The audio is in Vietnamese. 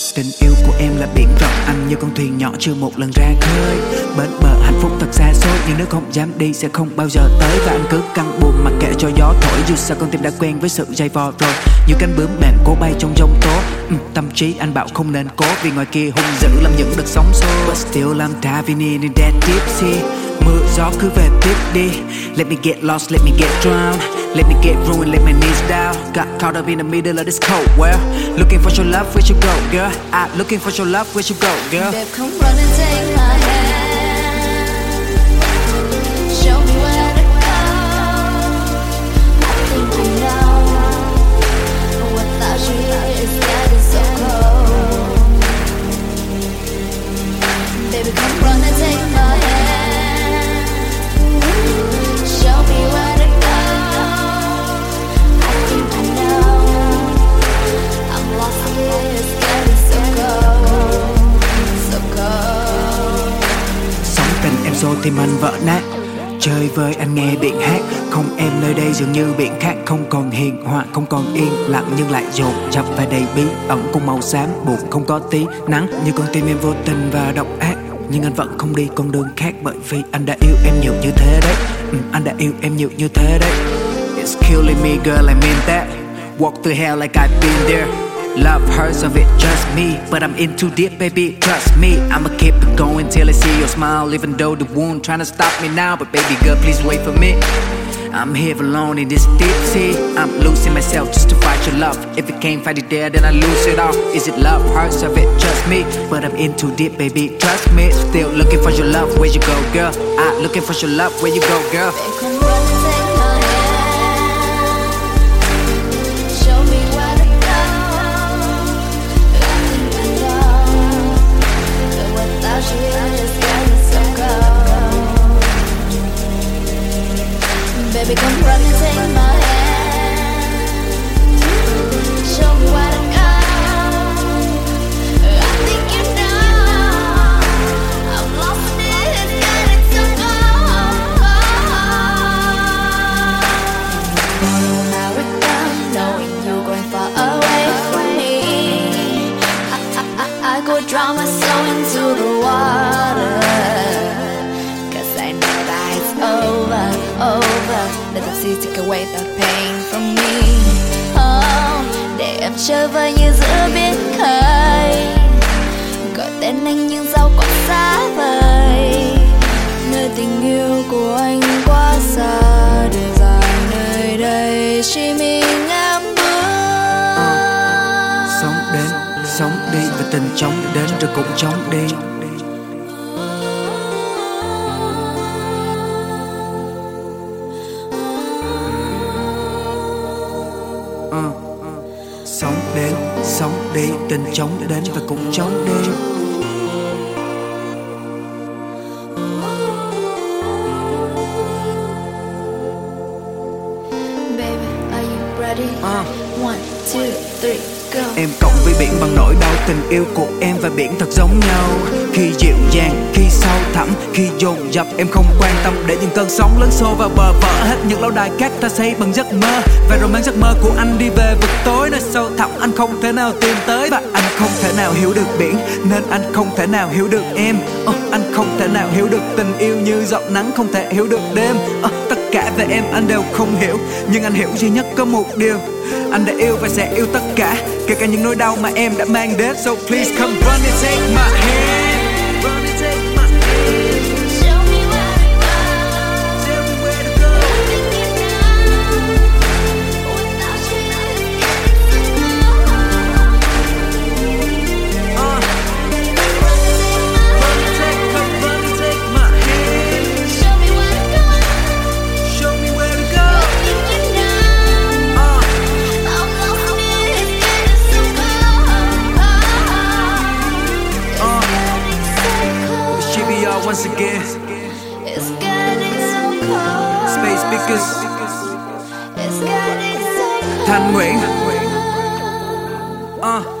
Tình yêu của em là biển rộng, anh như con thuyền nhỏ chưa một lần ra khơi. Bến bờ hạnh phúc thật xa xôi, nhưng nếu không dám đi sẽ không bao giờ tới. Và anh cứ căng buồm mặc kệ cho gió thổi, dù sao con tim đã quen với sự dày vò rồi. Như cánh bướm mềm cố bay trong giông tố. Tâm trí anh bảo không nên cố, vì ngoài kia hung dữ làm những đợt sóng xô. But still I'm diving in that deep sea. Mưa gió cứ về tiếp đi. Let me get lost, let me get drowned. Let me get ruined, let my knees down. Got caught up in the middle of this cold world. Looking for your love, where you go, girl? I'm looking for your love, where you go, girl? Babe, come run and take my hand. Show me where to go. I think you know. Without you here, it's getting so cold. Baby, come run and take my hand. Show me where to go. I think I know. I'm lost here, it's getting so cold, so cold. Sống tình em xô tim anh vỡ nát. Chơi với anh nghe biển hát. Không em nơi đây dường như biển khác. Không còn hiền hòa, không còn yên lặng, nhưng lại dồn dập và đầy bí ẩn. Cùng màu xám buồn không có tí nắng. Như con tim em vô tình và độc ác, nhưng anh vẫn không đi con đường khác. Bởi vì anh đã yêu em nhiều như thế đấy. Anh đã yêu em nhiều như thế đấy. It's killing me girl, I mean that. Walk through hell like I've been there. Love hurts of it, just me. But I'm in too deep, baby, trust me. I'ma keep it going till I see your smile. Even though the wound trying to stop me now. But baby girl, please wait for me. I'm here alone in this deep sea. I'm losing myself just to fight your love. If it can't fight it there, then I lose it all. Is it love hurts of it, just me? But I'm in too deep, baby, trust me. Still looking for your love, where you go, girl? I'm looking for your love, where you go, girl? Babe, come run and take my hand. Show me where to go. I think I know. But without you here, it's getting so cold. Baby, come run and take my hand. Show me where to go. I think you know. I'm lost in it, it's getting so cold. Follow my rhythm, knowing you're going far away from me. I could drown my soul into the water. 'Cause I know that it's over, over. Let them see, take away the pain from me. Oh, để em chơi vơi như giữa biển khơi. Gọi tên anh nhưng dẫu quá xa vời. Nơi tình yêu của anh quá xa. Đường dài nơi đây chỉ mình em bước. Sống đi và tình chóng đến rồi cũng chóng đi. Sống đi, tình chóng đến và cũng chóng đi. Baby, are you ready? 1, 2, 3, go. Em cộng với biển bằng nỗi đau. Tình yêu của em và biển thật giống nhau. Khi dịu dàng, khi sâu thẳm, khi dồn dập em không quan tâm. Để những cơn sóng lớn xô vào bờ vỡ hết những lâu đài cát ta xây bằng giấc mơ. Và rồi mang giấc mơ của anh đi về vực tối. Nơi sâu thẳm anh không thể nào tìm tới. Và anh không thể nào hiểu được biển, nên anh không thể nào hiểu được em. Anh không thể nào hiểu được tình yêu như giọt nắng không thể hiểu được đêm. Tất cả về em anh đều không hiểu, nhưng anh hiểu duy nhất có một điều. Anh đã yêu và sẽ yêu tất cả, kể cả những nỗi đau mà em đã mang đến. So please come run and take my hand. Run and take my hand. Show me where to go. Tell me where to go. I think you know. Without you here, it's getting so cold. Run and take my hand. Show me where to go. Show me where to go. I think you know. I'm lost in it, it's getting so cold. It's getting so cold. She be all once again. It's getting so cold. Space Speakers, It's getting so cold. Thanh Nguyễn.